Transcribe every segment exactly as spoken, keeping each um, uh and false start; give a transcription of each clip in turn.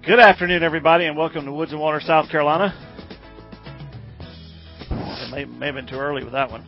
Good afternoon, everybody, and welcome to Woods and Water, South Carolina. It may, may have been too early with that one.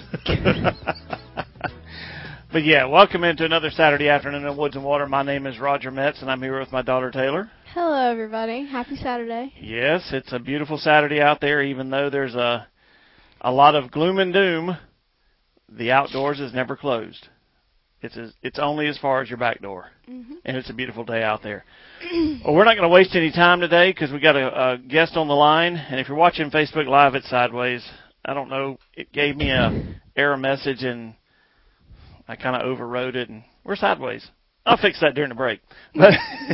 But, yeah, welcome into another Saturday afternoon in Woods and Water. My name is Roger Metz, and I'm here with my daughter, Taylor. Hello, everybody. Happy Saturday. Yes, it's a beautiful Saturday out there, even though there's a, a lot of gloom and doom. The outdoors is never closed. It's as, it's only as far as your back door, mm-hmm. and it's a beautiful day out there. Well, we're not going to waste any time today because we got a, a guest on the line, and if you're watching Facebook Live, it's sideways. I don't know. It gave me a error message, and I kind of overrode it, and we're sideways. I'll fix that during the break. But,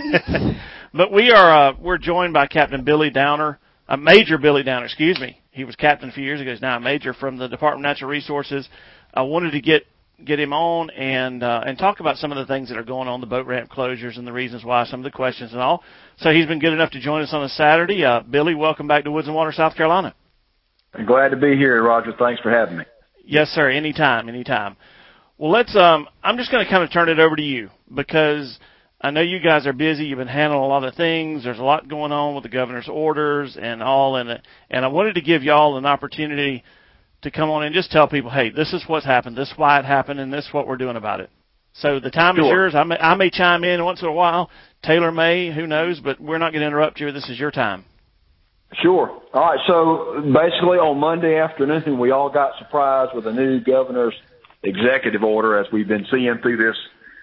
but we are uh, we're joined by Captain Billy Downer, uh, Major Billy Downer. Excuse me. He was captain a few years ago. He's now a major from the Department of Natural Resources. I wanted to get. get him on and uh, and talk about some of the things that are going on, the boat ramp closures and the reasons why, some of the questions and all. So he's been good enough to join us on a Saturday. Uh, Billy, welcome back to Woods and Water, South Carolina. I'm glad to be here, Roger. Thanks for having me. Yes, sir. Anytime, anytime. Well, let's. Um, I'm just going to kind of turn it over to you because I know you guys are busy. You've been handling a lot of things. There's a lot going on with the governor's orders and all, and and I wanted to give y'all an opportunity to come on and just tell people, hey, this is what's happened, this is why it happened, and this is what we're doing about it. So the time sure. is yours. I may, I may chime in once in a while. Taylor may, who knows, but we're not going to interrupt you. This is your time. Sure. All right, so basically on Monday afternoon, we all got surprised with the new governor's executive order as we've been seeing through this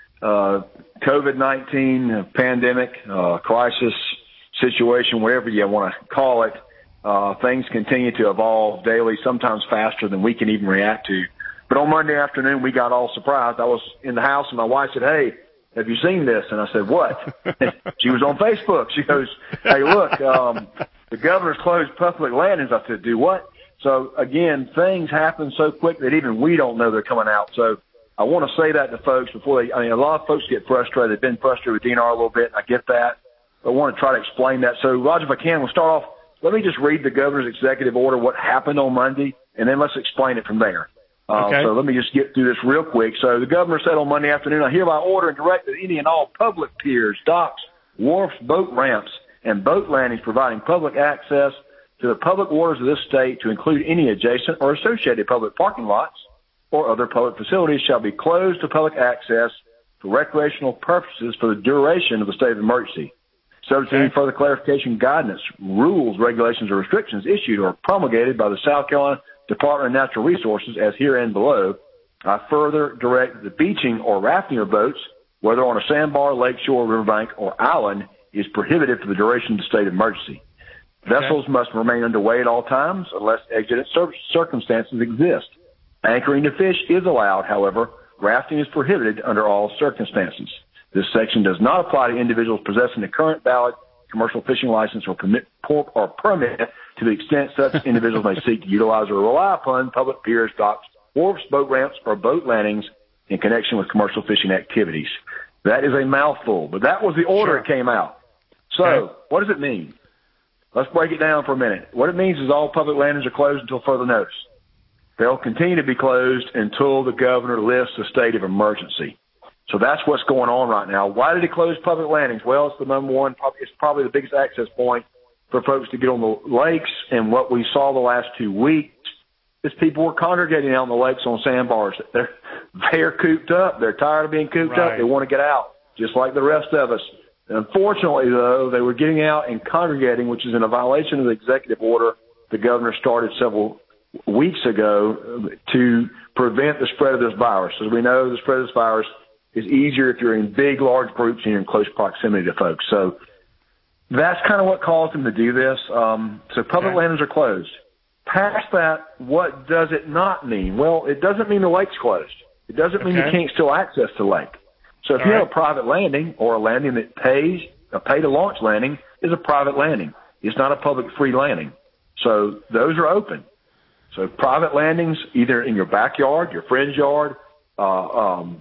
uh, COVID nineteen pandemic, uh, crisis situation, whatever you want to call it. Uh, things continue to evolve daily, sometimes faster than we can even react to. But on Monday afternoon, we got all surprised. I was in the house, and my wife said, hey, have you seen this? And I said, what? She was on Facebook. She goes, hey, look, um, the governor's closed public landings. I said, do what? So, again, things happen so quick that even we don't know they're coming out. So I want to say that to folks before they – I mean, a lot of folks get frustrated. They've been frustrated with D N R a little bit, and I get that. But I want to try to explain that. So, Roger, if I can, we'll start off. Let me just read the governor's executive order, what happened on Monday, and then let's explain it from there. Uh, okay. So let me just get through this real quick. So the governor said on Monday afternoon, I hereby order and direct that any and all public piers, docks, wharfs, boat ramps, and boat landings providing public access to the public waters of this state to include any adjacent or associated public parking lots or other public facilities shall be closed to public access for recreational purposes for the duration of the state of emergency. Subject to any further clarification, guidance, rules, regulations, or restrictions issued or promulgated by the South Carolina Department of Natural Resources as herein below, I further direct that the beaching or rafting of boats, whether on a sandbar, lakeshore, riverbank, or island, is prohibited for the duration of the state of emergency. Okay. Vessels must remain underway at all times unless exigent circumstances exist. Anchoring to fish is allowed, however. Rafting is prohibited under all circumstances. This section does not apply to individuals possessing a current valid commercial fishing license or permit or permit to the extent such individuals may seek to utilize or rely upon public piers, docks, wharfs, boat ramps, or boat landings in connection with commercial fishing activities. That is a mouthful, but that was the order Sure. that came out. So okay. What does it mean? Let's break it down for a minute. What it means is all public landings are closed until further notice. They'll continue to be closed until the governor lifts the state of emergency. So that's what's going on right now. Why did he close public landings? Well, it's the number one, it's probably the biggest access point for folks to get on the lakes. And what we saw the last two weeks is people were congregating out on the lakes on sandbars. They're, they're cooped up. They're tired of being cooped right. up. They want to get out, just like the rest of us. And unfortunately, though, they were getting out and congregating, which is in a violation of the executive order the governor started several weeks ago to prevent the spread of this virus. As we know, the spread of this virus is easier if you're in big, large groups and you're in close proximity to folks. So that's kind of what caused them to do this. Um, so public okay. landings are closed. Past that, what does it not mean? Well, it doesn't mean the lake's closed. It doesn't mean okay. you can't still access the lake. So if All you right. have a private landing or a landing that pays, a pay-to-launch landing is a private landing. It's not a public free landing. So those are open. So private landings, either in your backyard, your friend's yard, uh, um,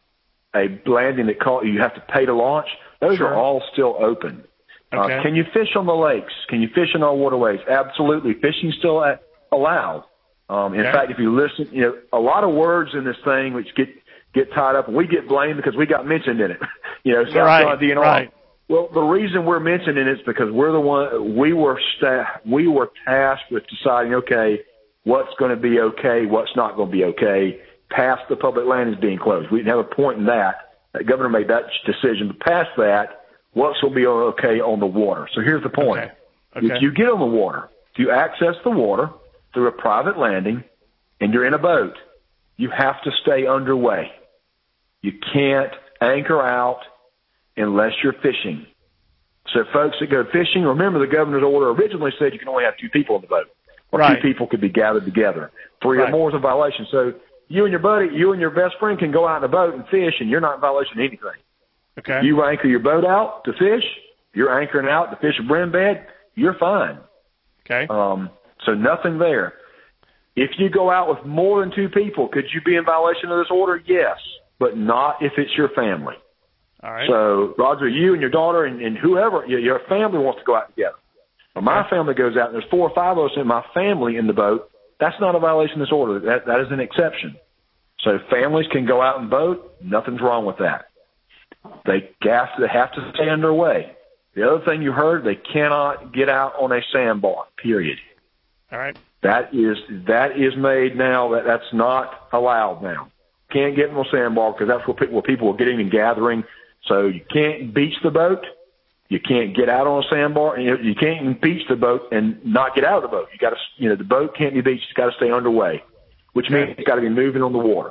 a landing that call, you have to pay to launch, those sure. are all still open. Okay. Uh, can you fish on the lakes? Can you fish in our waterways? Absolutely. Fishing's still at, allowed. Um, in okay. fact, if you listen, you know, a lot of words in this thing which get get tied up, and we get blamed because we got mentioned in it. You know, South right, Carolina D N R. right. Well, the reason we're mentioning it is because we're the one, we were sta- we were tasked with deciding, okay, what's going to be okay, what's not going to be okay, past the public landings being closed. We didn't have a point in that. The governor made that decision. But past that, what's going to be okay on the water. So here's the point. Okay. Okay. If you get on the water, if you access the water through a private landing and you're in a boat, you have to stay underway. You can't anchor out unless you're fishing. So folks that go fishing, remember the governor's order originally said you can only have two people in the boat, or right. two people could be gathered together. Three right. or more is a violation. So you and your buddy, you and your best friend can go out in a boat and fish, and you're not in violation of anything. Okay. You anchor your boat out to fish, you're anchoring out to fish a brim bed, you're fine. Okay. Um, so nothing there. If you go out with more than two people, could you be in violation of this order? Yes, but not if it's your family. All right. So, Roger, you and your daughter and, and whoever, your family wants to go out together. Well, my family goes out, and there's four or five of us in my family in the boat. That's not a violation of this order. That, that is an exception. So families can go out and boat. Nothing's wrong with that. They have to, they have to stay underway. The other thing you heard, they cannot get out on a sandbar, period. All right. That is that is made now. That That's not allowed now. Can't get on a sandbar because that's where people, where people are getting and gathering. So you can't beach the boat. You can't get out on a sandbar, and you, you can't even beach the boat and not get out of the boat. You got to, you know, the boat can't be beached. It's got to stay underway, which okay. means it's got to be moving on the water.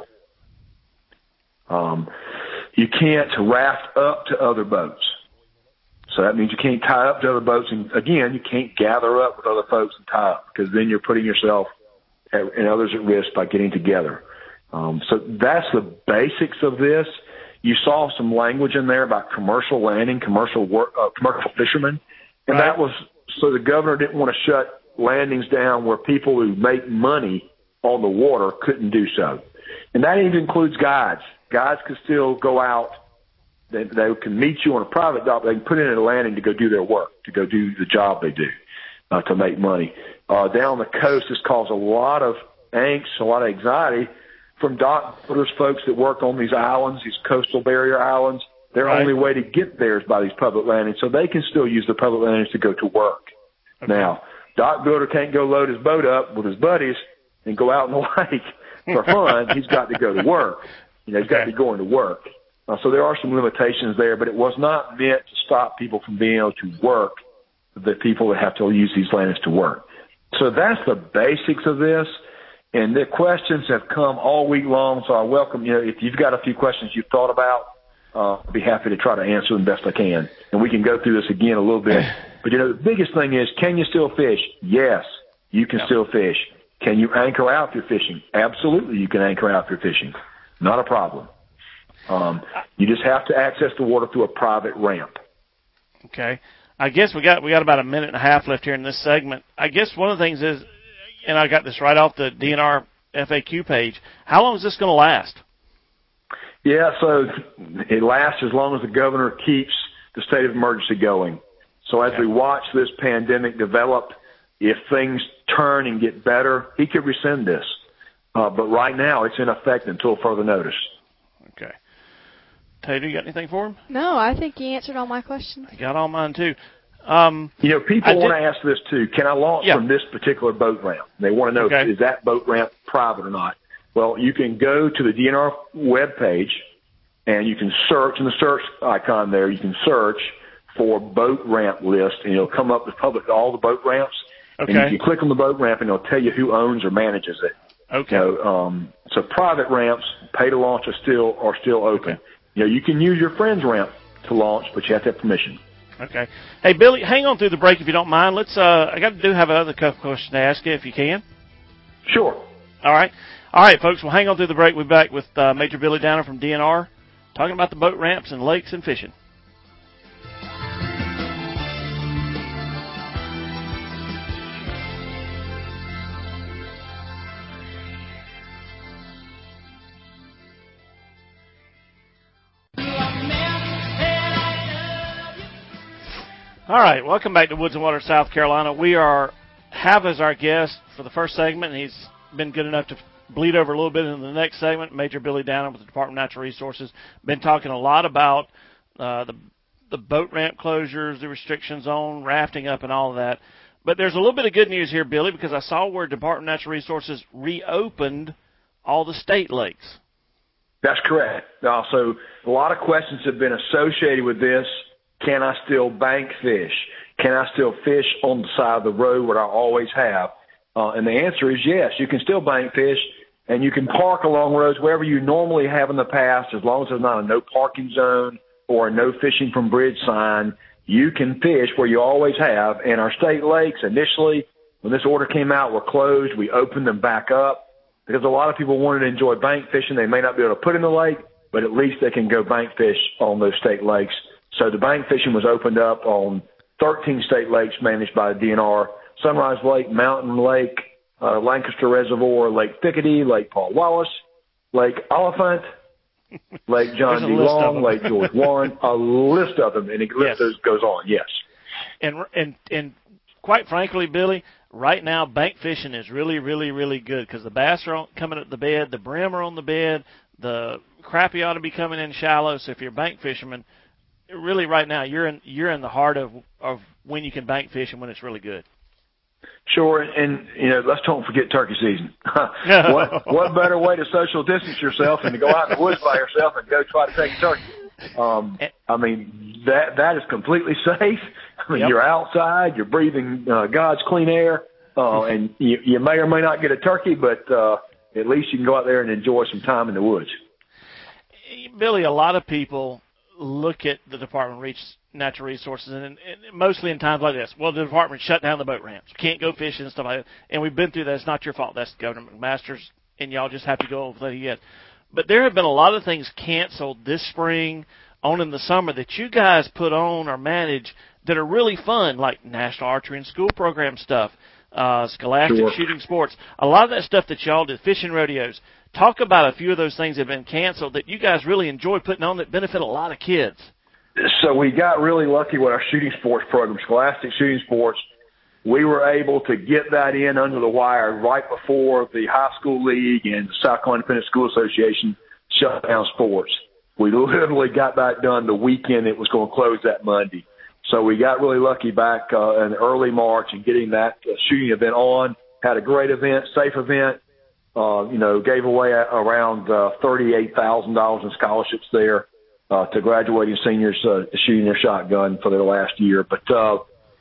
Um, you can't raft up to other boats. So that means you can't tie up to other boats. And again, you can't gather up with other folks and tie up, because then you're putting yourself at, and others at risk by getting together. Um, so that's the basics of this. You saw some language in there about commercial landing, commercial work, uh, commercial fishermen. And right. that was so the governor didn't want to shut landings down where people who make money on the water couldn't do so. And that even includes guides. Guides could still go out. They, they can meet you on a private dock. They can put in a landing to go do their work, to go do the job they do, uh, to make money. Uh, down the coast, this caused a lot of angst, a lot of anxiety from dock builders, folks that work on these islands, these coastal barrier islands. Their right. only way to get there is by these public landings, so they can still use the public landings to go to work. Okay. Now, dock builder can't go load his boat up with his buddies and go out in the lake for fun. He's got to go to work. You know, he's okay. got to be going to work. Uh, so there are some limitations there, but it was not meant to stop people from being able to work, the people that have to use these landings to work. So that's the basics of this. And the questions have come all week long, so I welcome, you know, if you've got a few questions you've thought about, uh, I'll be happy to try to answer them best I can. And we can go through this again a little bit. But, you know, the biggest thing is, can you still fish? Yes, you can yep. still fish. Can you anchor out if you're fishing? Absolutely, you can anchor out if you're fishing. Not a problem. Um, you just have to access the water through a private ramp. Okay. I guess we got we got about a minute and a half left here in this segment. I guess one of the things is, and I got this right off the D N R F A Q page, how long is this going to last? Yeah, so it lasts as long as the governor keeps the state of emergency going. So as okay. we watch this pandemic develop, if things turn and get better, he could rescind this. Uh, but right now, it's in effect until further notice. Okay. Tater, you got anything for him? No, I think he answered all my questions. I got all mine, too. Um, you know, people want to ask this, too. Can I launch yeah. from this particular boat ramp? They want to know, okay. is that boat ramp private or not? Well, you can go to the D N R webpage, and you can search, in the search icon there, you can search for boat ramp list, and it'll come up with public all the boat ramps. Okay. And you can click on the boat ramp, and it'll tell you who owns or manages it. Okay. You know, um, so private ramps, pay to launch, are still are still open. Okay. You know, you can use your friend's ramp to launch, but you have to have permission. Okay. Hey, Billy, hang on through the break if you don't mind. Let's. Uh, I got to do have another couple questions to ask you if you can. Sure. All right. All right, folks. We'll hang on through the break. We'll be back with uh, Major Billy Downer from D N R talking about the boat ramps and lakes and fishing. All right, welcome back to Woods and Water, South Carolina. We are have as our guest for the first segment, and he's been good enough to bleed over a little bit into the next segment, Major Billy Downer with the Department of Natural Resources. Been talking a lot about uh, the the boat ramp closures, the restrictions on rafting up and all of that. But there's a little bit of good news here, Billy, because I saw where Department of Natural Resources reopened all the state lakes. That's correct. Also, a lot of questions have been associated with this. Can I still bank fish? Can I still fish on the side of the road where I always have? Uh, and the answer is yes. You can still bank fish, and you can park along roads wherever you normally have in the past, as long as there's not a no parking zone or a no fishing from bridge sign. You can fish where you always have. And our state lakes, initially, when this order came out, were closed. We opened them back up because a lot of people wanted to enjoy bank fishing. They may not be able to put in the lake, but at least they can go bank fish on those state lakes. So the bank fishing was opened up on thirteen state lakes managed by the D N R: Sunrise Lake, Mountain Lake, uh, Lancaster Reservoir, Lake Thickety, Lake Paul Wallace, Lake Oliphant, Lake John D. Long, Lake George Warren, a list of them, and the list Yes. goes on, yes. And, and, and quite frankly, Billy, right now bank fishing is really, really, really good because the bass are on, coming at the bed, the brim are on the bed, the crappie ought to be coming in shallow. So if you're a bank fisherman, really right now you're in you're in the heart of of when you can bank fish and when it's really good. Sure, and you know, let's don't forget turkey season. what what better way to social distance yourself than to go out in the woods by yourself and go try to take a turkey? Um, I mean, that that is completely safe. I mean, Yep. You're outside, you're breathing uh, God's clean air, uh, and you, you may or may not get a turkey, but uh, at least you can go out there and enjoy some time in the woods. Billy, a lot of people look at the Department of Natural Resources, and, and mostly in times like this, well, the department shut down the boat ramps. You can't go fishing and stuff like that. And we've been through that. It's not your fault. That's Governor McMaster's, and y'all just have to go with what he gets. But there have been a lot of things canceled this spring, on in the summer, that you guys put on or manage that are really fun, like National Archery and School Program stuff, uh, Scholastic Sure. Shooting Sports. A lot of that stuff that y'all did, fishing rodeos. Talk about a few of those things that have been canceled that you guys really enjoy putting on that benefit a lot of kids. So we got really lucky with our shooting sports program, Scholastic Shooting Sports. We were able to get that in under the wire right before the high school league and the South Carolina Independent School Association shut down sports. We literally got that done the weekend it was going to close that Monday. So we got really lucky back uh, in early March and getting that uh, shooting event on. Had a great event, safe event. Uh, you know, gave away around uh, thirty-eight thousand dollars in scholarships there uh, to graduating seniors uh, shooting their shotgun for their last year. But uh,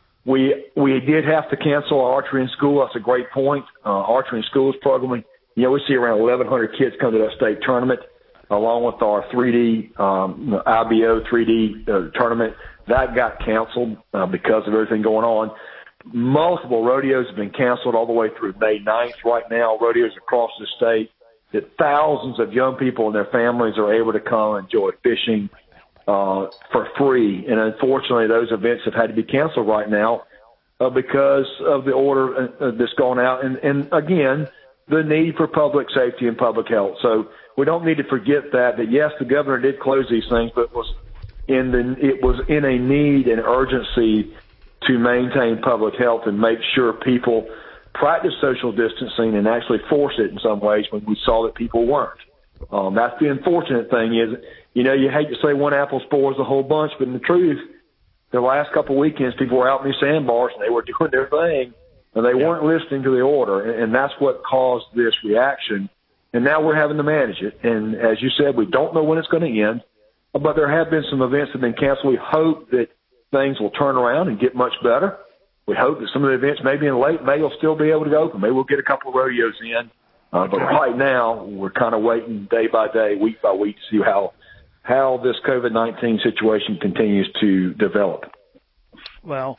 we we did have to cancel our archery in school. That's a great point. Uh, archery in school is programming. You know, we see around eleven hundred kids come to that state tournament, along with our three D um, I B O three D uh, tournament. That got canceled uh, because of everything going on. Multiple rodeos have been canceled all the way through May ninth right now, rodeos across the state, that thousands of young people and their families are able to come and enjoy fishing uh, for free. And unfortunately, those events have had to be canceled right now uh, because of the order uh, that's gone out. And, and again, the need for public safety and public health. So we don't need to forget that, that yes, the governor did close these things, but it was in the, it was in a need and urgency to maintain public health and make sure people practice social distancing and actually force it in some ways when we saw that people weren't. Um, that's the unfortunate thing is, you know, you hate to say one apple spoils the whole bunch, but in the truth, the last couple of weekends, people were out in these sandbars and they were doing their thing and they yeah. weren't listening to the order. And, and that's what caused this reaction. And now we're having to manage it. And as you said, we don't know when it's going to end, but there have been some events that have been canceled. We hope that things will turn around and get much better. We hope that some of the events maybe in late May will still be able to go open. Maybe we'll get a couple of rodeos in. Uh, but right now, we're kind of waiting day by day, week by week to see how how this COVID nineteen situation continues to develop. Well,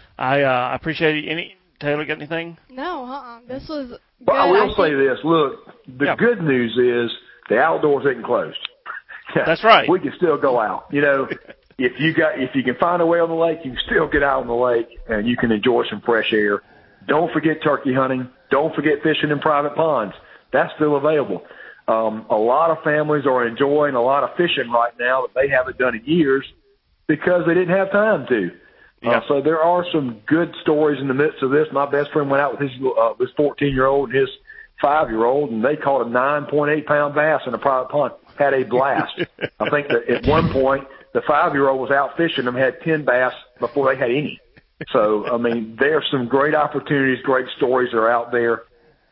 I uh, appreciate it. Any Taylor, got anything? No, uh-uh. This was good. Well, I will I say think... this. Look, the yeah. good news is the outdoors isn't closed. That's right. We can still go out. You know, if you got if you can find a way on the lake, you can still get out on the lake and you can enjoy some fresh air. Don't forget turkey hunting. Don't forget fishing in private ponds. That's still available. Um, a lot of families are enjoying a lot of fishing right now that they haven't done in years because they didn't have time to. Yeah. Uh, so there are some good stories in the midst of this. My best friend went out with his uh, his fourteen-year-old and his five-year-old, and they caught a nine point eight pound bass in a private pond. Had a blast. I think that at one point the five-year-old was out fishing them, had ten bass before they had any. So, I mean, there are some great opportunities, great stories that are out there.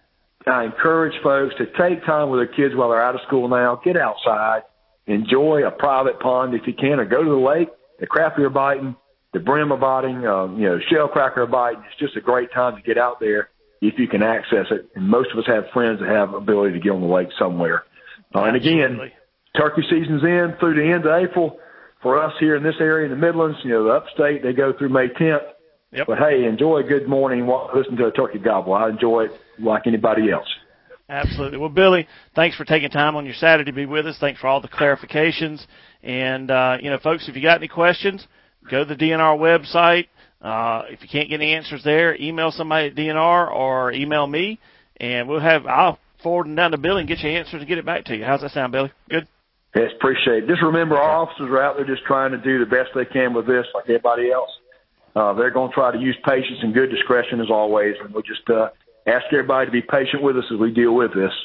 I encourage folks to take time with their kids while they're out of school now. Get outside, enjoy a private pond if you can, or go to the lake. The crappie are biting, the brim are biting, um, you know, shell cracker are biting. It's just a great time to get out there if you can access it. And most of us have friends that have ability to get on the lake somewhere. Uh, and again, turkey season's in through the end of April. For us here in this area in the Midlands, you know, the upstate, they go through May tenth. Yep. But, hey, enjoy a good morning while listening to a turkey gobble. I enjoy it like anybody else. Absolutely. Well, Billy, thanks for taking time on your Saturday to be with us. Thanks for all the clarifications. And, uh, you know, folks, if you got any questions, go to the D N R website. Uh, if you can't get any answers there, email somebody at D N R or email me, and we'll have, I'll forward them down to Billy and get you answers and get it back to you. How's that sound, Billy? Good? Yes, appreciate it. Just remember, our officers are out there just trying to do the best they can with this, like everybody else. Uh, they're going to try to use patience and good discretion as always, and we'll just uh, ask everybody to be patient with us as we deal with this.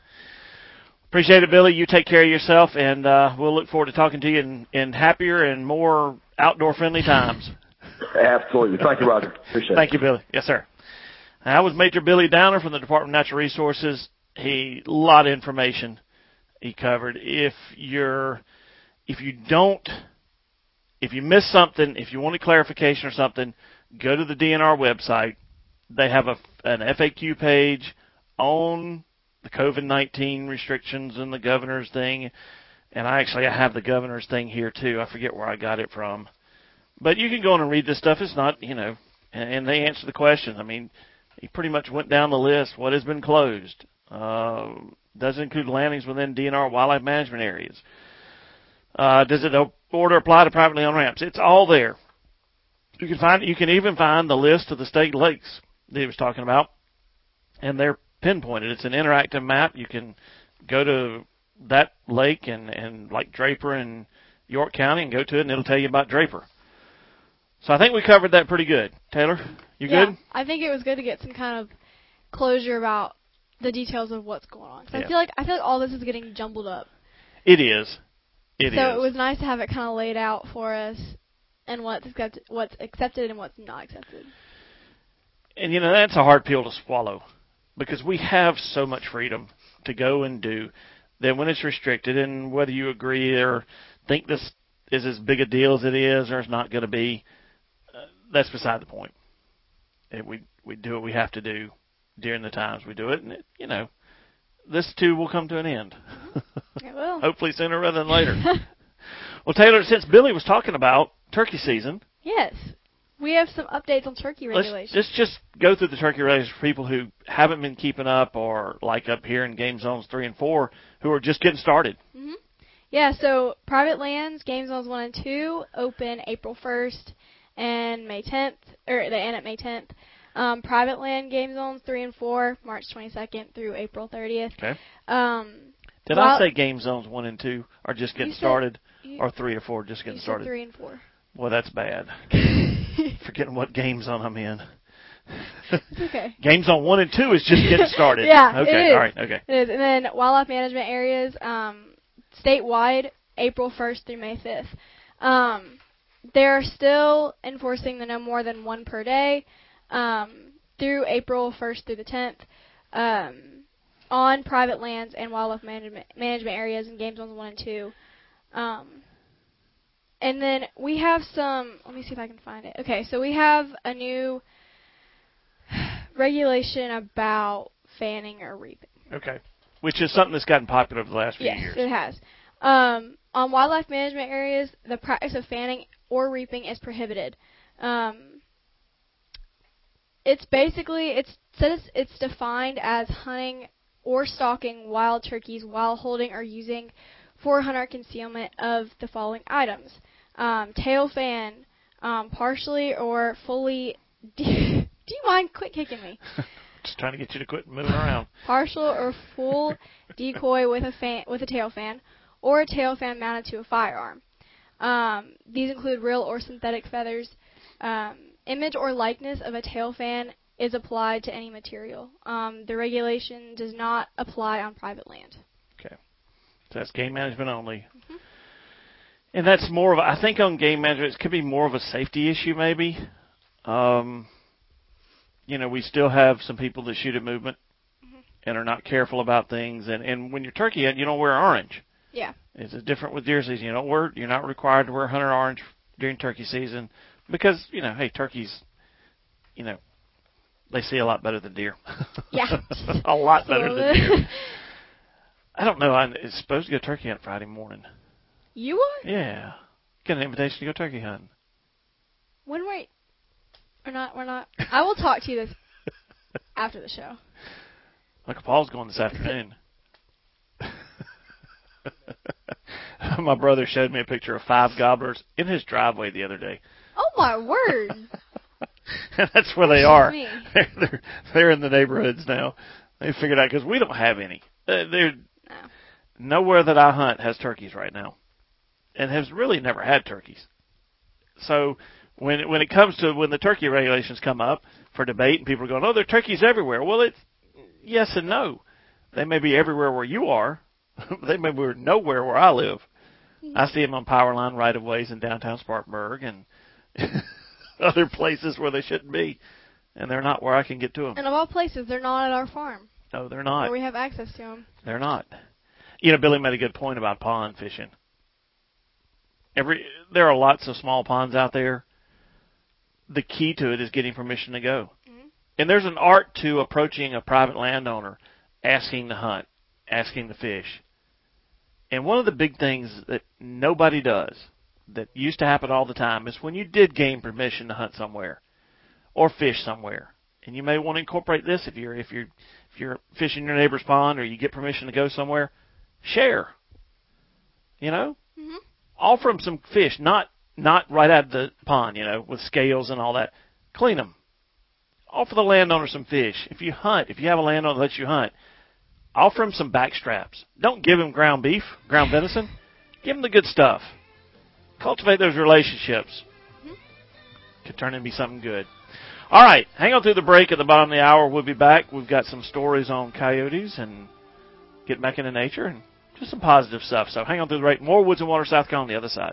Appreciate it, Billy. You take care of yourself, and uh, we'll look forward to talking to you in, in happier and more outdoor-friendly times. Absolutely. Thank you, Roger. Appreciate Thank it. you, Billy. Yes, sir. That was Major Billy Downer from the Department of Natural Resources. He a lot of information he covered. If you're, if you don't, if you miss something, if you want a clarification or something, go to the D N R website. They have a, an F A Q page on the COVID nineteen restrictions and the governor's thing. And I actually I have the governor's thing here too. I forget where I got it from. But you can go on and read this stuff. It's not, you know, and, and they answer the questions. I mean, he pretty much went down the list. What has been closed? Uh, does it include landings within D N R wildlife management areas? Uh, does it order apply to privately owned ramps? It's all there. You can find. You can even find the list of the state lakes that he was talking about, and they're pinpointed. It's an interactive map. You can go to that lake and, and like Draper and York County and go to it, and it'll tell you about Draper. So I think we covered that pretty good. Taylor, you yeah, good? I think it was good to get some kind of closure about the details of what's going on. 'Cause Yeah. I feel like I feel like all this is getting jumbled up. It is. It so is. it was nice to have it kind of laid out for us and what's accepted, what's accepted and what's not accepted. And, you know, that's a hard pill to swallow because we have so much freedom to go and do that when it's restricted, and whether you agree or think this is as big a deal as it is or it's not going to be, uh, that's beside the point. And we, we do what we have to do during the times we do it, and, it, you know, this too will come to an end. It will. Hopefully sooner rather than later. Well, Taylor, since Billy was talking about turkey season, yes, we have some updates on turkey let's, regulations. let's just go through the turkey regulations for people who haven't been keeping up, or like up here in game zones three and four, who are just getting started. Mm-hmm. Yeah, so private lands, game zones one and two, open April first and May tenth, or they end at May tenth. Um, private land game zones three and four, March twenty-second through April thirtieth. Okay. Um, Did while, I say game zones one and two are just getting said, started, you, or three or four just getting you started? Said three and four. Well, that's bad. Forgetting what game zone I'm in. It's okay. Game zone one and two is just getting started. Yeah, Okay. it is. All right. Okay. It is. And then wildlife management areas, um, statewide, April first through May fifth. Um, they're still enforcing the no more than one per day um, through April first through the tenth um, on private lands and wildlife management management areas in game zones one and two. Um, and then we have some. Let me see if I can find it. Okay, so we have a new regulation about fanning or reaping. Okay. Which is something that's gotten popular over the last few yes, years. Yes, it has. Um, on wildlife management areas, the practice of fanning or reaping is prohibited. Um, it's basically, it's says it's defined as hunting or stalking wild turkeys while holding or using for hunter concealment of the following items. Um, tail fan, um, partially or fully... Do you mind? Quit kicking me. Just trying to get you to quit moving around. Partial or full decoy with a fan, with a tail fan, or a tail fan mounted to a firearm. Um, these include real or synthetic feathers. Um, image or likeness of a tail fan is applied to any material. Um, the regulation does not apply on private land. Okay. So that's game management only. Mm-hmm. And that's more of a, I think on game management, it could be more of a safety issue maybe. Um, you know, we still have some people that shoot at movement mm-hmm. and are not careful about things. And, and when you're turkey hunting, you don't wear orange. Yeah. It's different with deer season. You don't wear, you're not required to wear hunter orange during turkey season because, you know, hey, turkeys, you know, they see a lot better than deer. Yeah. a lot better than deer. I don't know. I'm supposed to go turkey hunt Friday morning. You are? Yeah. Got an invitation to go turkey hunting. When we're, we're not, we're not. I will talk to you this after the show. Uncle Paul's going this afternoon. My brother showed me a picture of five gobblers in his driveway the other day. Oh, my word. And that's where they are. They're, they're, they're in the neighborhoods now. They figured out, because we don't have any. They're, no. Nowhere that I hunt has turkeys right now. And has really never had turkeys. So when when it comes to when the turkey regulations come up for debate and people are going, oh, there are turkeys everywhere. Well, it's yes and no. They may be everywhere where you are. They may be nowhere where I live. Mm-hmm. I see them on power line right-of-ways in downtown Spartanburg and other places where they shouldn't be. And they're not where I can get to them. And of all places, they're not at our farm. No, they're not. Where we have access to them. They're not. You know, Billy made a good point about pond fishing. Every there are lots of small ponds out there. The key to it is getting permission to go. Mm-hmm. And there's an art to approaching a private landowner, asking to hunt, asking to fish. And one of the big things that nobody does, that used to happen all the time, is when you did gain permission to hunt somewhere or fish somewhere. And you may want to incorporate this if you're if you're if you're fishing your neighbor's pond or you get permission to go somewhere, share. You know? Mm-hmm. Offer them some fish, not not right out of the pond, you know, with scales and all that. Clean them. Offer the landowner some fish. If you hunt, if you have a landowner that lets you hunt, offer him some back straps. Don't give him ground beef, ground venison. Give him the good stuff. Cultivate those relationships. Mm-hmm. Could turn into be something good. All right, hang on through the break at the bottom of the hour. We'll be back. We've got some stories on coyotes and getting back into nature and just some positive stuff. So hang on through the break. More Woods and Water South Carolina on the other side.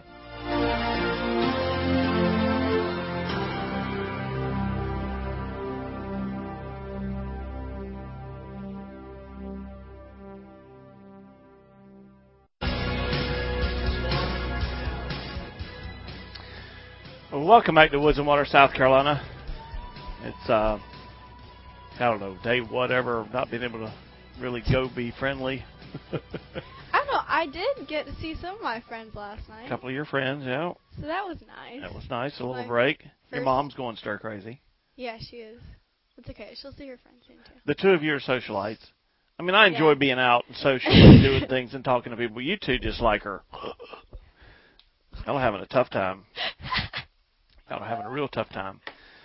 Well, welcome back to Woods and Water South Carolina. It's, uh, I don't know, day whatever, not being able to really go be friendly. I don't know. I did get to see some of my friends last night. A couple of your friends, yeah. So that was nice. That was nice. A little my break. Your mom's going stir crazy. Yeah, she is. It's okay. She'll see her friends soon, too. The two of you are socialites. I mean, I enjoy yeah. being out and socially doing things and talking to people. You two just like her. Y'all are having a tough time. Y'all are having a real tough time.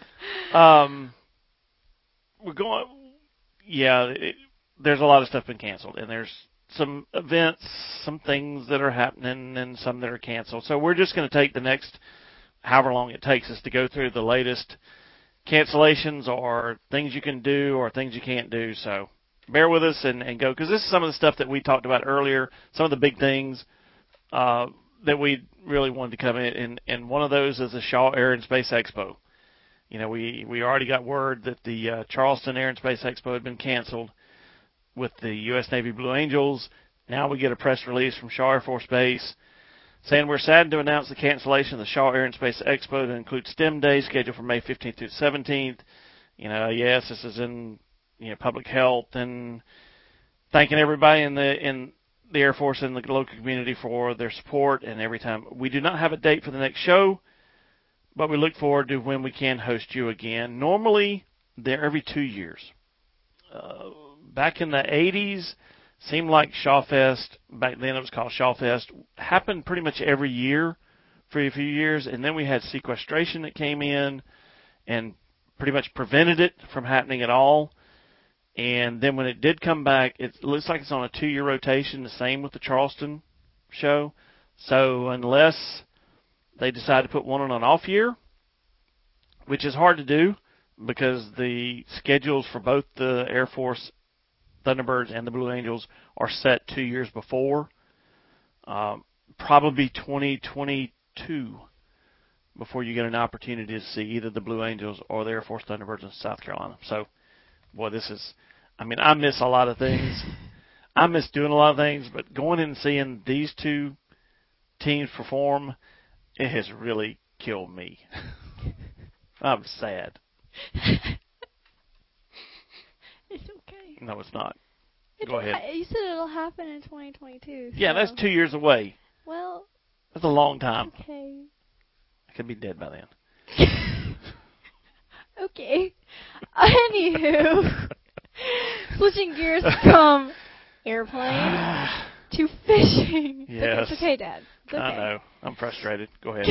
Um, we're going, yeah, it, there's a lot of stuff been canceled, and there's some events, some things that are happening, and some that are canceled. So we're just going to take the next however long it takes us to go through the latest cancellations or things you can do or things you can't do. So bear with us and, and go, because this is some of the stuff that we talked about earlier, some of the big things uh, that we really wanted to come in, and, and one of those is the Shaw Air and Space Expo. You know, we, we already got word that the uh, Charleston Air and Space Expo had been canceled with the U S Navy Blue Angels. Now we get a press release from Shaw Air Force Base saying we're saddened to announce the cancellation of the Shaw Air and Space Expo to include STEM Day scheduled for May fifteenth through seventeenth. You know, yes, this is in you know public health, and thanking everybody in the in the Air Force and the local community for their support and every time. We do not have a date for the next show, but we look forward to when we can host you again. Normally, they're every two years. Uh, back in the eighties, seemed like Shawfest, back then it was called Shawfest, happened pretty much every year for a few years, and then we had sequestration that came in and pretty much prevented it from happening at all. And then when it did come back, it looks like it's on a two-year rotation, the same with the Charleston show. So unless they decide to put one on an off year, which is hard to do because the schedules for both the Air Force Thunderbirds and the Blue Angels are set two years before. Um, probably twenty twenty-two before you get an opportunity to see either the Blue Angels or the Air Force Thunderbirds in South Carolina. So, boy, this is, I mean, I miss a lot of things. I miss doing a lot of things, but going in and seeing these two teams perform, it has really killed me. I'm sad. It's okay. No, it's not. It'll Go ahead. Ha- you said it'll happen in twenty twenty-two. So. Yeah, that's two years away. Well. That's a long time. Okay. I could be dead by then. Okay. Anywho, switching gears from airplanes to fishing. Yes. It's okay, Dad. It's okay. I know. I'm frustrated. Go ahead.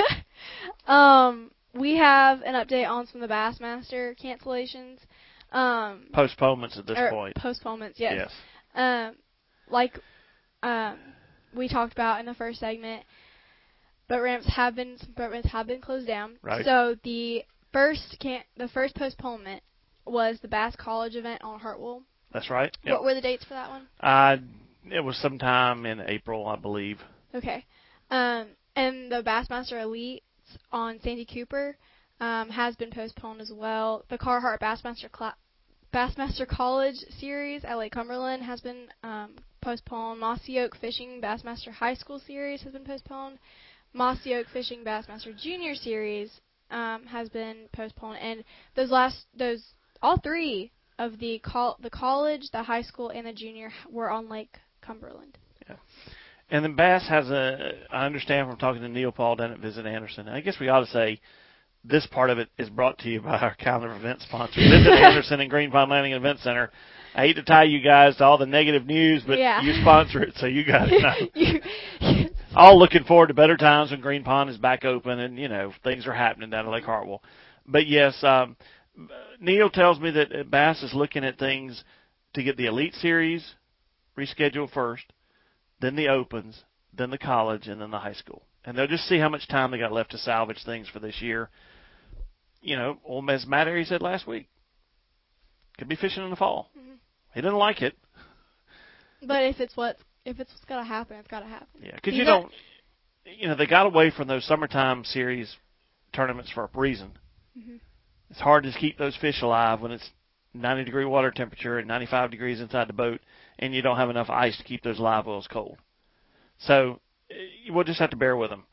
um, we have an update on some of the Bassmaster cancellations. Um, Postponements at this er, point. Postponements, yes. Yes. Um, like um, we talked about in the first segment, boat ramps have been some boat ramps have been closed down. Right. So the first can the first postponement was the Bass College event on Hartwell. That's right. Yep. What were the dates for that one? Uh, it was sometime in April, I believe. Okay. Um, and the Bassmaster Elites on Santee Cooper um, has been postponed as well. The Carhartt Bassmaster Cla- Bassmaster College Series at Lake Cumberland has been um, postponed. Mossy Oak Fishing Bassmaster High School Series has been postponed. Mossy Oak Fishing Bassmaster Junior Series um, has been postponed. And those last, those all three of the col- the college, the high school, and the junior were on Lake Cumberland. Yeah. And then Bass has a, I understand from talking to Neil Paul down at Visit Anderson, I guess we ought to say this part of it is brought to you by our calendar of event sponsor, Visit Anderson and Green Pond Landing Event Center. I hate to tie you guys to all the negative news, but yeah. you sponsor it, so you got it now. All looking forward to better times when Green Pond is back open and, you know, things are happening down at Lake Hartwell. But, yes, um, Neil tells me that Bass is looking at things to get the Elite Series rescheduled first, then the Opens, then the college, and then the high school. And they'll just see how much time they got left to salvage things for this year. You know, well, as Matt Airy said last week, could be fishing in the fall. Mm-hmm. He didn't like it. But if it's what if it's what's got to happen, it's got to happen. Yeah, because you don't, you know, they got away from those summertime series tournaments for a reason. Mm-hmm. It's hard to keep those fish alive when it's ninety degree water temperature and ninety-five degrees inside the boat, and you don't have enough ice to keep those live wells cold. So we'll just have to bear with them.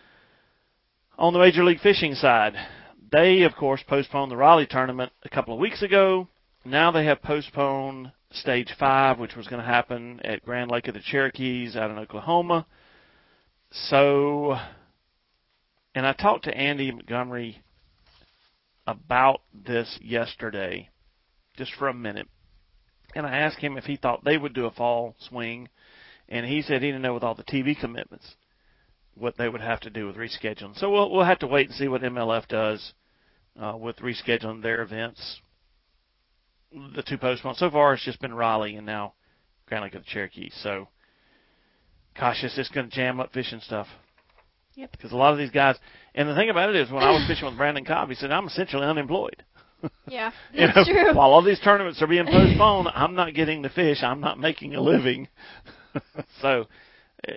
On the Major League Fishing side, they, of course, postponed the Raleigh tournament a couple of weeks ago. Now they have postponed Stage five, which was going to happen at Grand Lake of the Cherokees out in Oklahoma. So, and I talked to Andy Montgomery about this yesterday, just for a minute. And I asked him if he thought they would do a fall swing. And he said he didn't know with all the T V commitments what they would have to do with rescheduling. So we'll we'll have to wait and see what M L F does uh, with rescheduling their events. The two postpones. So far, it's just been Raleigh and now Grand Lake of the Cherokee. So, gosh, it's just going to jam up fishing stuff. Yep. Because a lot of these guys, and the thing about it is, when I was fishing with Brandon Cobb, he said, I'm essentially unemployed. Yeah, you that's know, true. While all these tournaments are being postponed, I'm not getting the fish. I'm not making a living. So, uh,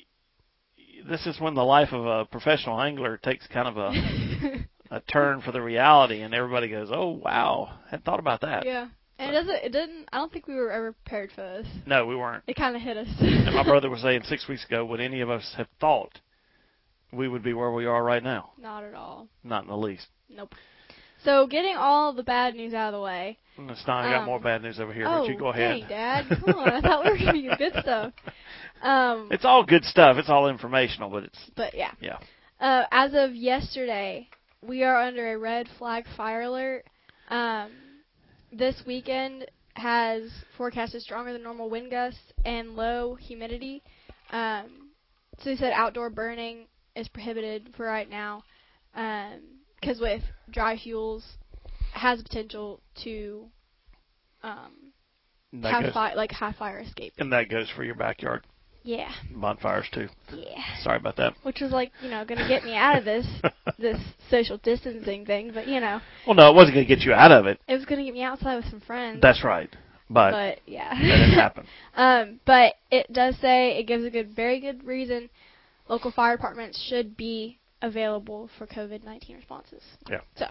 this is when the life of a professional angler takes kind of a a turn for the reality, and everybody goes, "Oh wow, I hadn't thought about that." Yeah, and it doesn't. It didn't. I don't think we were ever prepared for this. No, we weren't. It kind of hit us. And my brother was saying six weeks ago, would any of us have thought we would be where we are right now? Not at all. Not in the least. Nope. So, getting all the bad news out of the way. It's not, I got um, more bad news over here. Oh, but you go ahead. Dang, Dad. Come on. I thought we were giving you good stuff. Um, it's all good stuff. It's all informational, but it's. But yeah. Yeah. Uh, as of yesterday, we are under a red flag fire alert. Um, this weekend has forecasted stronger than normal wind gusts and low humidity. Um, so they said outdoor burning is prohibited for right now. Um, because with dry fuels, has potential to um, have goes, fi- like high fire escape. And that goes for your backyard. Yeah. Bonfires too. Yeah. Sorry about that. Which was like, you know, going to get me out of this this social distancing thing, but you know. Well, no, it wasn't going to get you out of it. It was going to get me outside with some friends. That's right. But, but yeah. that didn't happen. um, but it does say, it gives a good, very good reason local fire departments should be available for COVID nineteen responses. Yeah. So.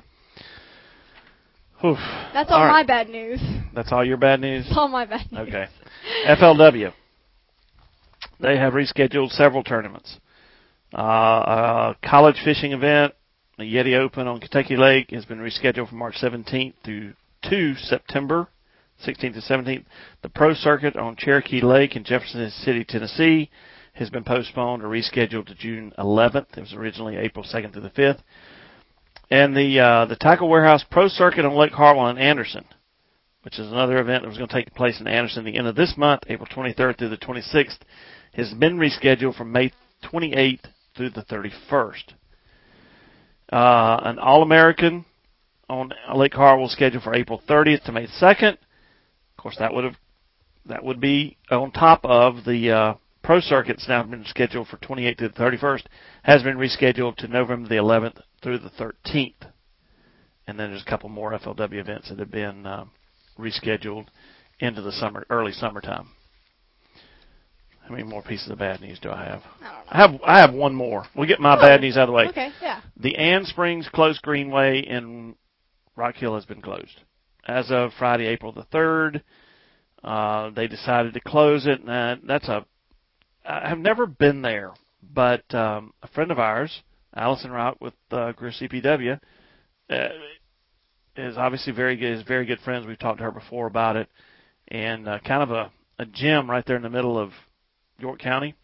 Oof. That's all, all right. my bad news. That's all your bad news? That's all my bad news. Okay. F L W. They have rescheduled several tournaments. Uh, a college fishing event, the Yeti Open on Kentucky Lake, has been rescheduled from March seventeenth through to September sixteenth to seventeenth. The Pro Circuit on Cherokee Lake in Jefferson City, Tennessee, has been postponed or rescheduled to June eleventh. It was originally April second through the fifth. And the uh, the Tackle Warehouse Pro Circuit on Lake Hartwell in Anderson, which is another event that was going to take place in Anderson the end of this month, April twenty-third through the twenty-sixth, has been rescheduled from May twenty-eighth through the thirty-first. Uh, an All-American on Lake Hartwell scheduled for April thirtieth to May second. Of course, that would have that would be on top of the uh, Pro Circuit's now been scheduled for twenty-eighth to the thirty-first, has been rescheduled to November the eleventh through the thirteenth. And then there's a couple more F L W events that have been uh, rescheduled into the summer, early summertime. How many more pieces of bad news do I have? I don't know. I have I have one more. We'll get my oh, bad news out of the way. Okay, yeah. The Ann Springs Close Greenway in Rock Hill has been closed. As of Friday, April the third, uh, they decided to close it. And that's a, I have never been there, but um, a friend of ours, Allison Rock with uh, Greer C P W, uh, is obviously very good, is very good friends. We've talked to her before about it. And uh, kind of a, a gem right there in the middle of York County.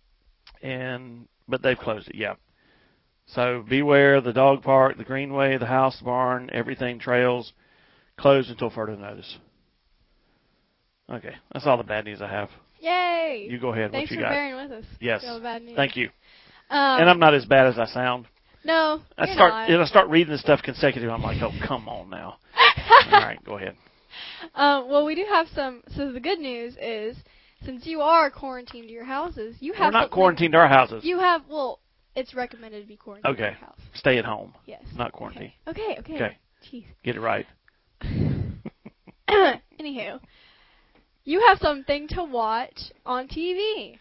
And but they've closed it, yeah. So beware, the dog park, the greenway, the house, the barn, everything, trails, closed until further notice. Okay, that's all the bad news I have. Yay! You go ahead. Thanks what you for got? bearing with us. Yes. All the bad news. Thank you. Um, and I'm not as bad as I sound. No, I you're start not. and I start reading this stuff consecutively. I'm like, oh, come on now. All right, go ahead. Um, well, we do have some. So the good news is, since you are quarantined to your houses, you have. We're not quarantined to our houses. You have. Well, it's recommended to be quarantined okay. to your house. Stay at home. Yes. Not quarantined. Okay. Okay. Okay. Jeez. Get it right. Anywho, you have something to watch on T V.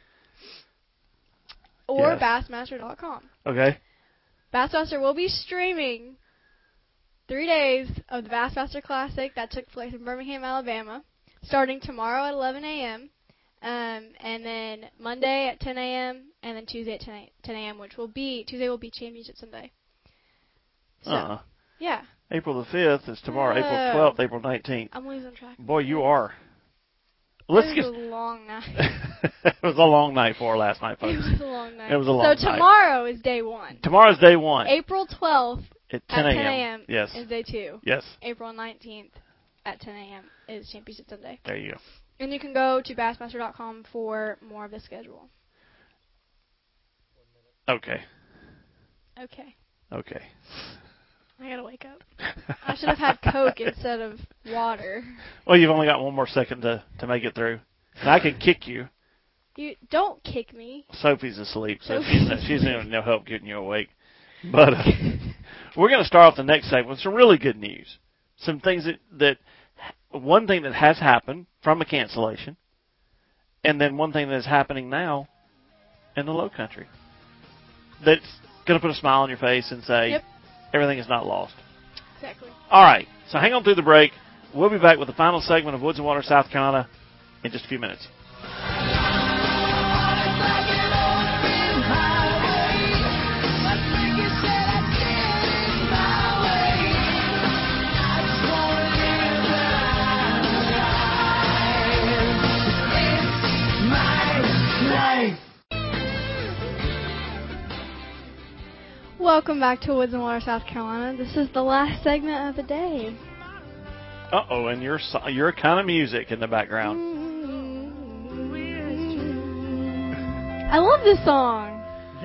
Or yes. Bassmaster dot com. Okay. Bassmaster will be streaming three days of the Bassmaster Classic that took place in Birmingham, Alabama, starting tomorrow at eleven a.m., um, and then Monday at ten a.m., and then Tuesday at ten a.m., which will be, Tuesday will be Championship Sunday. So, uh-uh. yeah. April the fifth is tomorrow, Oh. April twelfth, April nineteenth. I'm losing track. Boy, you are. Let's it get. was a long night. It was a long night for her last night, folks. It was a long night. It was a long so night. tomorrow is day one. Tomorrow's day one. April twelfth at ten at ten a.m. Yes. is day two. Yes. April nineteenth at ten a.m. is Championship Sunday. There you go. And you can go to Bassmaster dot com for more of the schedule. Okay. Okay. Okay. I gotta wake up. I should have had Coke instead of water. Well, you've only got one more second to, to make it through. And I can kick you. You don't kick me. Sophie's asleep, so Sophie's she's, she's going to no help getting you awake. But uh, we're going to start off the next segment with some really good news. Some things that, that, one thing that has happened from a cancellation, and then one thing that is happening now in the Low Country. That's going to put a smile on your face and say, yep. Everything is not lost. Exactly. All right, so hang on through the break. We'll be back with the final segment of Woods and Water, South Carolina in just a few minutes. Welcome back to Woods and Water, South Carolina. This is the last segment of the day. Uh-oh, and your your kind of music in the background. I love this song.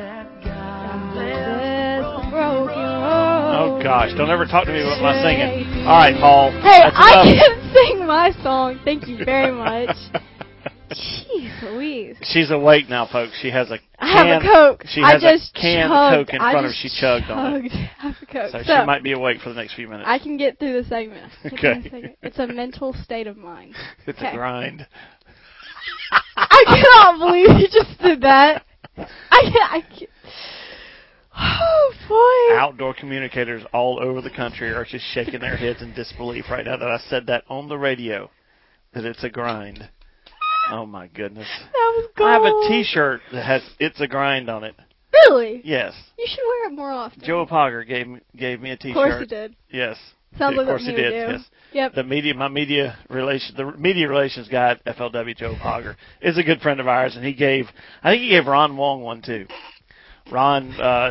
Oh, gosh, don't ever talk to me about my singing. All right, Paul. Hey, that's I enough. can sing my song. Thank you very much. Jeez Louise. She's awake now, folks. She has a can. I have a Coke. She I has just a can chugged. of Coke in I front of her. just She chugged, chugged on it. I have a Coke. So, So she might be awake for the next few minutes. I can get through the segment. Okay. The segment. It's a mental state of mind. It's okay. a grind. I cannot believe you just did that. I can't. Oh, boy. Outdoor communicators all over the country are just shaking their heads in disbelief right now that I said that on the radio, that it's a grind. Oh, my goodness. That was gold. I have a T-shirt that has "It's a Grind" on it. Really? Yes. You should wear it more often. Joe Pogger gave me, gave me a T-shirt. Of course he did. Yes. Sounds of like course something he he did. would do. Yes. Yep. The media, my media relation, the media relations guy at F L W, Joe Pogger, is a good friend of ours, and he gave, I think he gave Ron Wong one too. Ron, uh,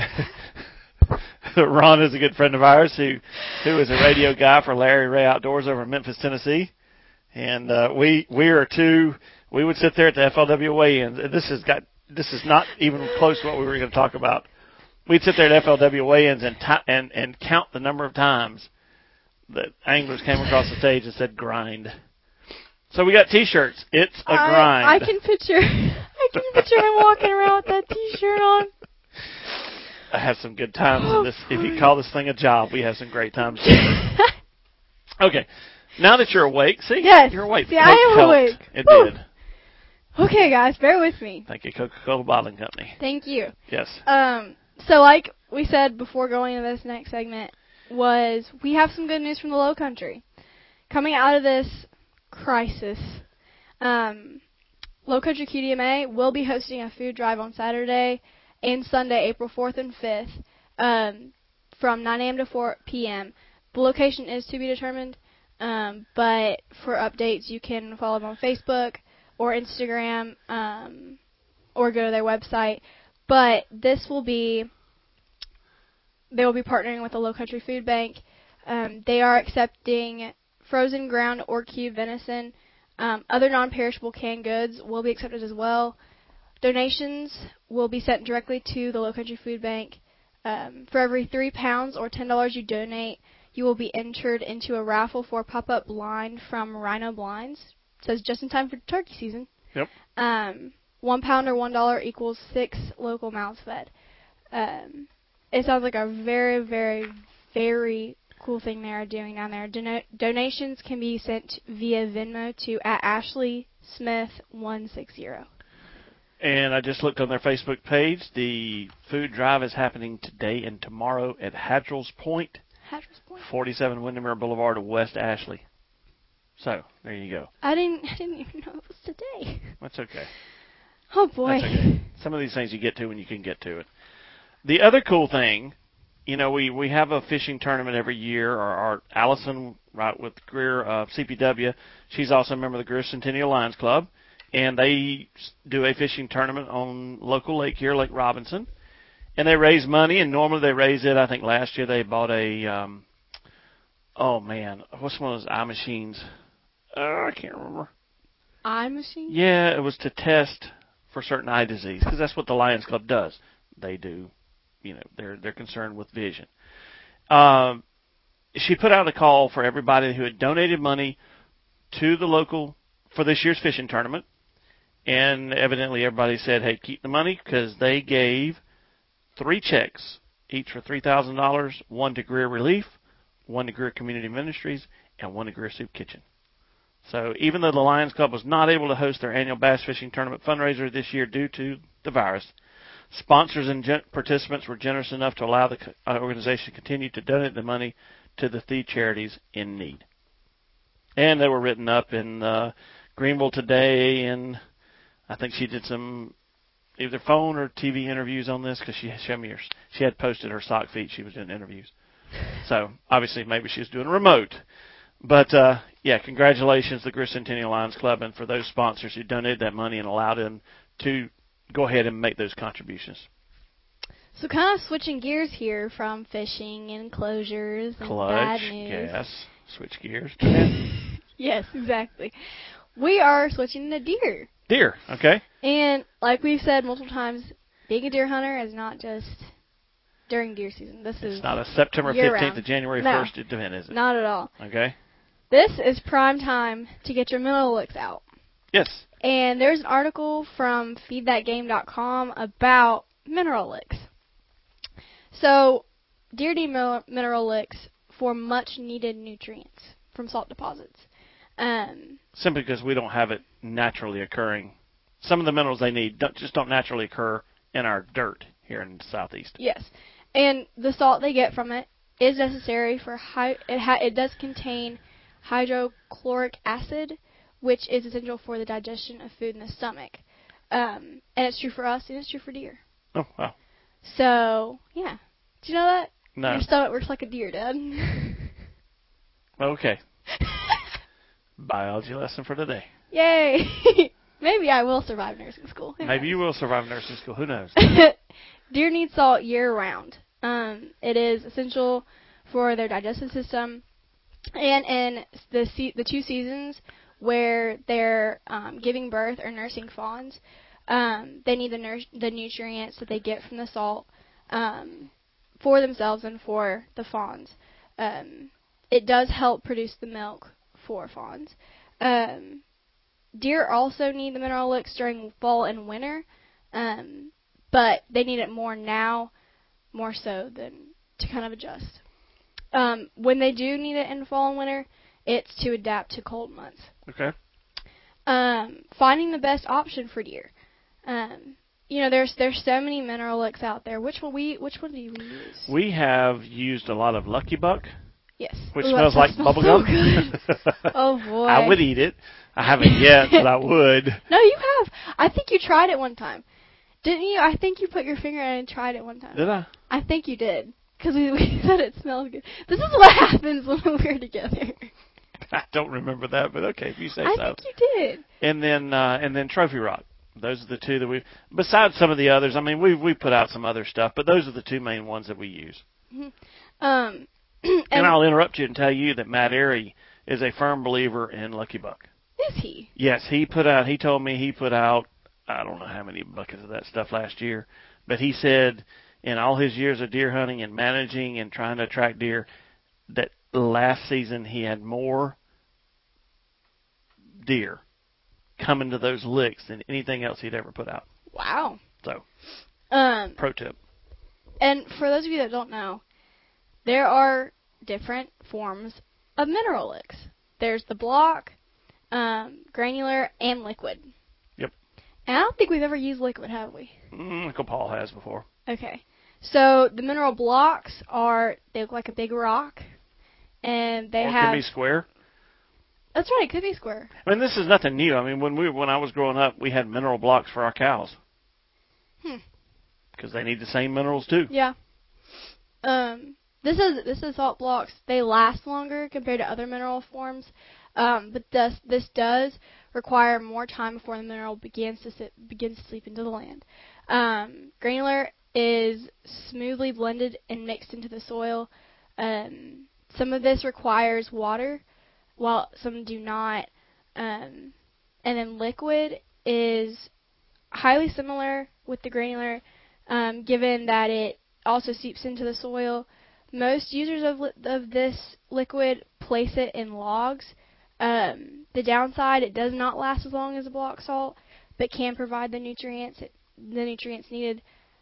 Ron is a good friend of ours who, who is a radio guy for Larry Ray Outdoors over in Memphis, Tennessee, and uh, we we are two. We would sit there at the F L W weigh-ins, and this has got this is not even close to what we were going to talk about. We'd sit there at F L W weigh-ins and t- and and count the number of times that anglers came across the stage and said "grind." So we got T-shirts. It's a I, grind. I can picture, I can picture him walking around with that T-shirt on. I have some good times in this. If you call this thing a job, we have some great times. Okay, now that you're awake, see, yes. you're awake. See, I am helped. awake. It Woo. did. Okay, guys, bear with me. Thank you, Coca-Cola Bottling Company. Thank you. Yes. Um. So, like we said before going into this next segment, was we have some good news from the Low Country. Coming out of this crisis, um, Low Country Q D M A will be hosting a food drive on Saturday and Sunday, April fourth and fifth, um, from nine a.m. to four p.m. The location is to be determined, um, but for updates, you can follow them on Facebook or Instagram, um, or go to their website. But this will be, they will be partnering with the Low Country Food Bank. Um, they are accepting frozen ground or cube venison. Um, other non-perishable canned goods will be accepted as well. Donations will be sent directly to the Low Country Food Bank. Um, for every three pounds or ten dollars you donate, you will be entered into a raffle for a pop-up blind from Rhino Blinds. It says just in time for turkey season. Yep. Um, one pound or one dollar equals six local mouths fed. Um, it sounds like a very, very, very cool thing they are doing down there. Don- donations can be sent via Venmo to at Ashley Smith one sixty. And I just looked on their Facebook page. The food drive is happening today and tomorrow at Hatcher's Point, Hatcher's Point, forty-seven Windermere Boulevard, West Ashley. So there you go. I didn't. I didn't even know it was today. That's okay. Oh boy. That's okay. Some of these things you get to when you can get to it. The other cool thing, you know, we, we have a fishing tournament every year. Our, our Allison, right, with Greer uh, C P W, she's also a member of the Greer Centennial Lions Club, and they do a fishing tournament on local lake here, Lake Robinson, and they raise money. And normally they raise it. I think last year they bought a, um, oh man, what's one of those eye machines? Uh, I can't remember. Eye machine? Yeah, it was to test for certain eye disease, because that's what the Lions Club does. They do, you know, they're they're concerned with vision. Um, she put out a call for everybody who had donated money to the local for this year's fishing tournament, and evidently everybody said, "Hey, keep the money," because they gave three checks, each for three thousand dollars, one to Greer Relief, one to Greer Community Ministries, and one to Greer Soup Kitchen. So even though the Lions Club was not able to host their annual bass fishing tournament fundraiser this year due to the virus, sponsors and gen- participants were generous enough to allow the co- uh, organization to continue to donate the money to the three charities in need. And they were written up in uh, Greenville Today, and I think she did some either phone or T V interviews on this, because she showed me her, she had posted her sock feet. She was doing interviews. So obviously maybe she was doing remote. But, uh, yeah, congratulations to the Greer Centennial Lions Club and for those sponsors who donated that money and allowed them to go ahead and make those contributions. So kind of switching gears here from fishing and closures and Clutch, bad news. gas, switch gears. Yes, exactly. We are switching to deer. Deer, okay. And like we've said multiple times, being a deer hunter is not just during deer season. This it's is not a September fifteenth to January no, first event, is it? Not at all. Okay. This is prime time to get your mineral licks out. Yes. And there's an article from feed that game dot com about mineral licks. So, deer need mineral licks for much needed nutrients from salt deposits. Um, Simply because we don't have it naturally occurring some of the minerals they need don't, just don't naturally occur in our dirt here in the southeast. Yes, and the salt they get from it is necessary for high. It ha, it does contain hydrochloric acid, which is essential for the digestion of food in the stomach. Um, and it's true for us, and it's true for deer. Oh, wow. So, yeah. Do you know that? No. Your stomach works like a deer, Dad. Okay. Biology lesson for today. Yay! Maybe I will survive nursing school. Who Maybe knows? you will survive nursing school. Who knows? Deer need salt year-round. Um, it is essential for their digestive system. And in the se- the two seasons where they're um, giving birth or nursing fawns, um, they need the, nur- the nutrients that they get from the salt um, for themselves and for the fawns. Um, it does help produce the milk for fawns. Um, deer also need the mineral licks during fall and winter, um, but they need it more now, more so than to kind of adjust. Um, when they do need it in fall and winter, it's to adapt to cold months. Okay. Um, finding the best option for deer. Um, you know, there's there's so many mineral licks out there. Which one we which one do you use? We have used a lot of Lucky Buck. Yes. Which Ooh, smells that like smells bubblegum. So good. Oh boy. I would eat it. I haven't yet, but I would. No, you have. I think you tried it one time. Didn't you? I think you put your finger in it and tried it one time. Did I? I think you did. Because we, we said it smelled good. This is what happens when we're together. I don't remember that, but okay, if you say I so. think you did. And then uh, and then Trophy Rock. Those are the two that we. Besides some of the others, I mean, we we put out some other stuff, but those are the two main ones that we use. Mm-hmm. Um, and, and I'll interrupt you and tell you that Matt Airy is a firm believer in Lucky Buck. Is he? Yes, he put out. He told me he put out. I don't know how many buckets of that stuff last year, but he said in all his years of deer hunting and managing and trying to attract deer, that last season he had more deer coming to those licks than anything else he'd ever put out. Wow. So, um, pro tip. And for those of you that don't know, there are different forms of mineral licks. There's the block, um, granular, and liquid. Yep. And I don't think we've ever used liquid, have we? Mm, Uncle Paul has before. Okay. So the mineral blocks are, they look like a big rock, and they or have... Or can be square. That's right, it could be square. I mean, this is nothing new. I mean, when we when I was growing up, we had mineral blocks for our cows. Hmm. Because they need the same minerals too. Yeah. Um, this is this is salt blocks. They last longer compared to other mineral forms, um, but this this does require more time before the mineral begins to sit, begins to seep into the land. Um, granular is smoothly blended and mixed into the soil. Um, some of this requires water, while some do not. Um, and then liquid is highly similar with the granular, um, given that it also seeps into the soil. Most users of li- of this liquid place it in logs. Um, the downside, it does not last as long as a block salt, but can provide the nutrients it, the nutrients needed.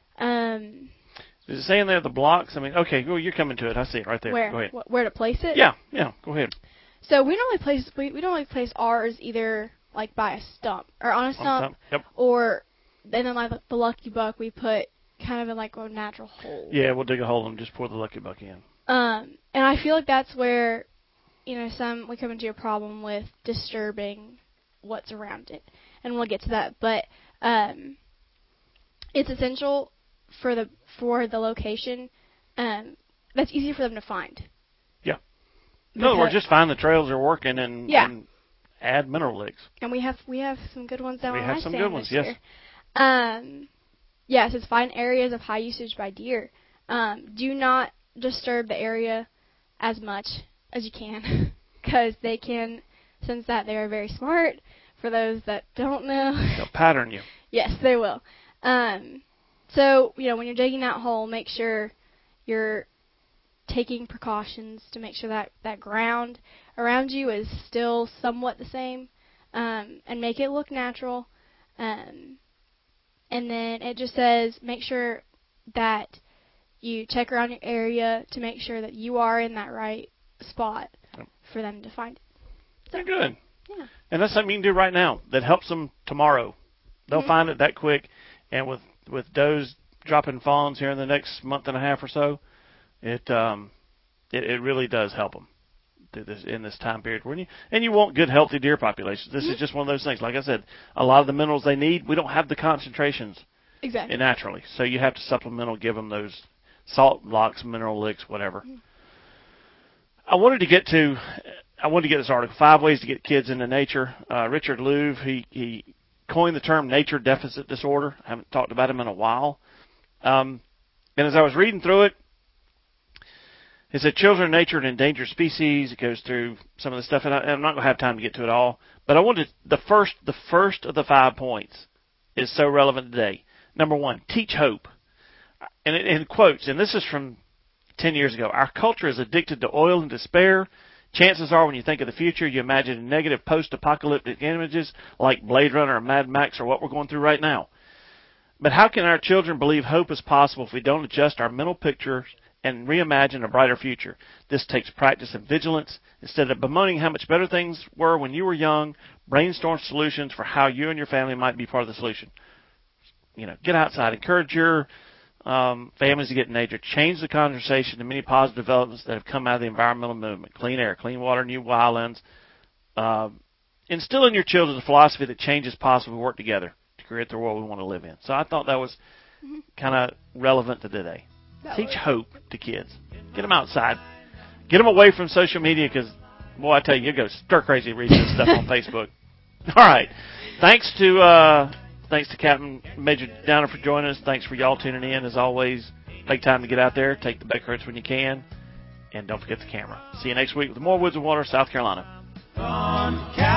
Um, Is it saying there the blocks? I mean, okay, well, you're coming to it. I see it right there. Where Go ahead. wh- where to place it? Yeah, yeah. Go ahead. So we normally place we, we normally place ours either like by a stump or on a stump, On stump. Yep. or and then like the Lucky Buck we put kind of in like a natural hole. Yeah, we'll dig a hole and just pour the Lucky Buck in. Um, and I feel like that's where, you know, some we come into a problem with disturbing what's around it, and we'll get to that. But um, it's essential for the for the location. Um, that's easy for them to find. Yeah. In other words, just find the trails that are working and, yeah. and add mineral licks. And we have we have some good ones down we on have my some stand good ones, this yes. year. Um, yes, it's find areas of high usage by deer. Um, do not disturb the area as much as you can, because they can sense that they are very smart. For those that don't know, they'll pattern you. Yes, they will. Um, so you know, when you're digging that hole, make sure you're taking precautions to make sure that that ground around you is still somewhat the same, um, and make it look natural. Um, and then it just says make sure that you check around your area to make sure that you are in that right spot yep. for them to find it. So, You're good. Yeah. And that's something you can do right now that helps them tomorrow. They'll mm-hmm. find it that quick. And with, with does dropping fawns here in the next month and a half or so, it um, it, it really does help them through this, in this time period. When you, and you want good, healthy deer populations. This mm-hmm. is just one of those things. Like I said, a lot of the minerals they need, we don't have the concentrations exactly naturally. So you have to supplemental give them those salt blocks, mineral licks, whatever. Mm-hmm. I wanted to get to, I wanted to get this article, Five Ways to Get Kids into Nature. Uh, Richard Louv, he, he coined the term nature deficit disorder. I haven't talked about him in a while. Um, and as I was reading through it, it said children, nature, and endangered species. It goes through some of the stuff, and, I, and I'm not going to have time to get to it all. But I wanted the first, the first of the five points is so relevant today. Number one, teach hope. And it, in quotes, and this is from ten years ago. Our culture is addicted to oil and despair. Chances are when you think of the future, you imagine negative post-apocalyptic images like Blade Runner or Mad Max or what we're going through right now. But how can our children believe hope is possible if we don't adjust our mental pictures and reimagine a brighter future? This takes practice and vigilance. Instead of bemoaning how much better things were when you were young, brainstorm solutions for how you and your family might be part of the solution. You know, get outside, encourage your Um, families to get in nature, change the conversation to many positive developments that have come out of the environmental movement, clean air, clean water, new wildlands. Uh, instill in your children the philosophy that change is possible. We work together to create the world we want to live in. So I thought that was mm-hmm. kind of relevant to today. That Teach was. hope to kids. Get them outside. Get them away from social media because, boy, I tell you, you go stir crazy reading this stuff on Facebook. All right. Thanks to... Uh, Thanks to Captain Major Downer for joining us. Thanks for y'all tuning in. As always, take time to get out there. Take the big hurts when you can. And don't forget the camera. See you next week with more Woods and Water, South Carolina.